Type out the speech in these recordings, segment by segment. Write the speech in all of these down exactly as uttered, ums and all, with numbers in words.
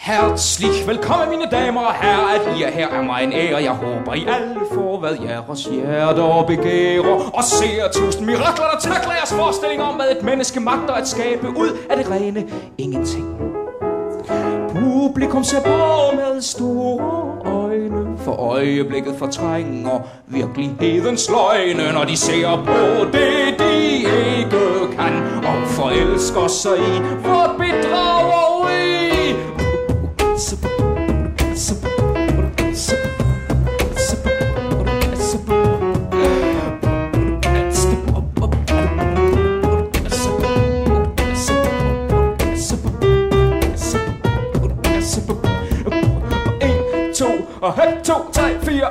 Herzlich velkommen, mine damer og herrer, at I er her er mig en ære. Jeg håber, I alle får, hvad jeres hjerter begærer, og ser tusind mirakler, der takler jeres forestilling om, hvad et menneske magter at skabe ud af det rene ingenting. Publikum ser på med store øjne, for øjeblikket fortrænger virkelighedens løgne, når de ser på det, de ikke kan, og forelsker sig i vort bedrageri. En, to, og et, to, tre, fire.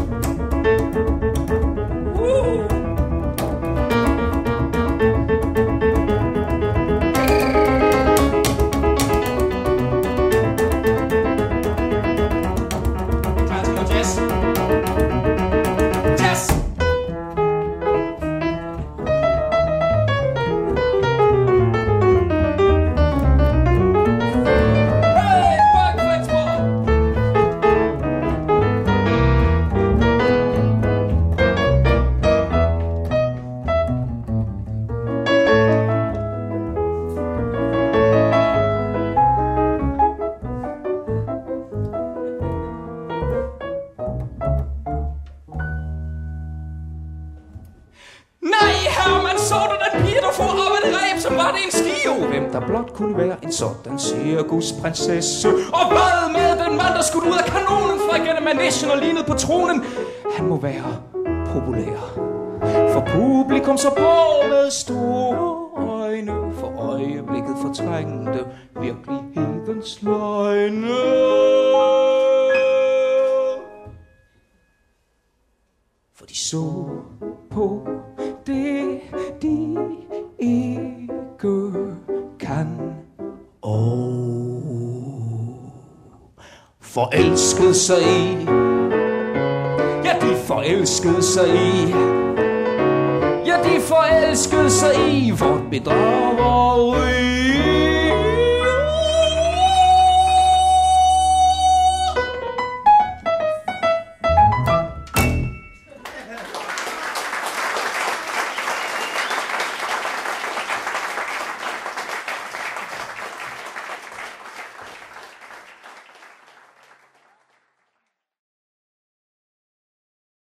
Sådan cirkusprinsesse. Og hvad med den mand, der skulle ud af kanonen fra igennem manegen og lignede på tronen? Han må være populær, for publikum så på med store øjne, for øjeblikket fortrængte virkelighedens løgne. For de så på det, de ikke kan. Oh, forelskede sig i, ja, de forelskede sig i, ja, de forelskede sig i vort bedrageri.